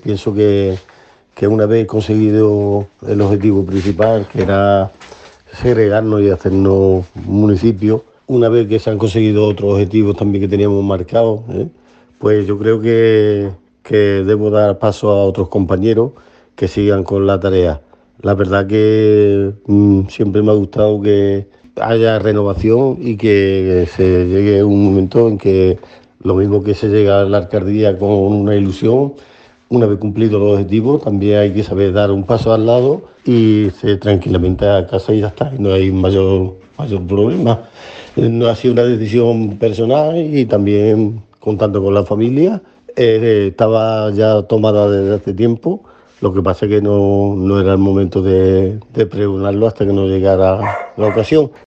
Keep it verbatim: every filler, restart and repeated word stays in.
pienso que, que una vez conseguido el objetivo principal, que era segregarnos y hacernos municipios, una vez que se han conseguido otros objetivos también que teníamos marcados, ¿eh? pues yo creo que, que debo dar paso a otros compañeros que sigan con la tarea. La verdad que mmm, siempre me ha gustado que haya renovación y que se llegue un momento en que lo mismo que se llega a la alcaldía con una ilusión, una vez cumplidos los objetivos, también hay que saber dar un paso al lado y irse tranquilamente a casa y ya está, y no hay mayor, mayor problema. No ha sido una decisión personal y también contando con la familia. Eh, estaba ya tomada desde hace tiempo, lo que pasa es que no, no era el momento de, de pregonarlo hasta que no llegara la ocasión.